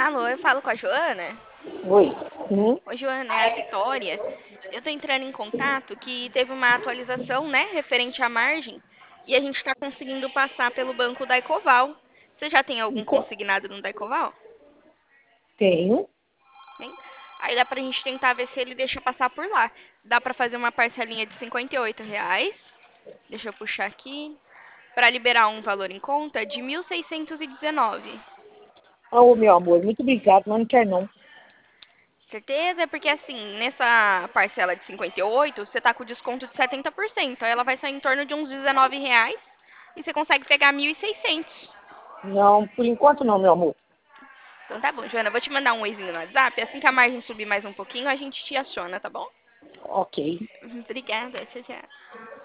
Alô, eu falo com a Joana? Oi. Oi, Joana, é a Vitória. Eu tô entrando em contato que teve uma atualização, né, referente à margem, e a gente está conseguindo passar pelo banco da Ecoval. Você já tem algum consignado no Daicoval? Tenho. Hein? Aí dá pra gente tentar ver se ele deixa passar por lá. Dá pra fazer uma parcelinha de R$ 58. Deixa eu puxar aqui. Pra liberar um valor em conta de 1.619. Ô, meu amor, muito obrigado, mas não quero não. Certeza? É porque assim, nessa parcela de 58, você tá com desconto de 70%. Aí ela vai sair em torno de uns R$ 19 e você consegue pegar 1.600. Não, por enquanto não, meu amor. Então tá bom, Joana, eu vou te mandar um oizinho no WhatsApp. Assim que a margem subir mais um pouquinho, a gente te aciona, tá bom? Ok. Obrigada, tchau, tchau.